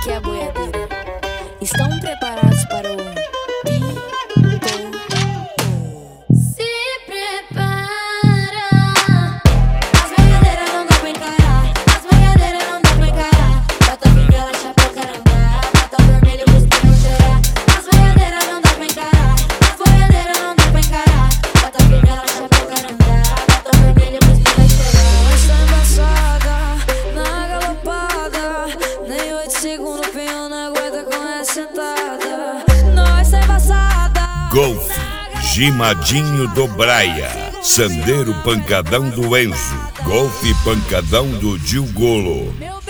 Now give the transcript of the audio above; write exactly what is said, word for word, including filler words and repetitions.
aqui é a boiadeira. Estão preparados para o pipoco? Se prepara. As boiadeiras não dá pra encarar. As boiadeiras não dá pra encarar. Bota fivela, chapéu, carangá. Bota vermelho, música não chorar. As boiadeiras não dá pra encarar. As boiadeiras não dá pra encarar. Bota fivela, chapéu, carangá. Bota vermelho, música não chorar. Essa embaçada, na galopada. Nem oito segundos, penhão na aguenta com essa sentada. Nós é embaçada. Golf, Gimadinho do Braia, Sandeiro Pancadão do Enzo, Golf Pancadão do Gil Golo.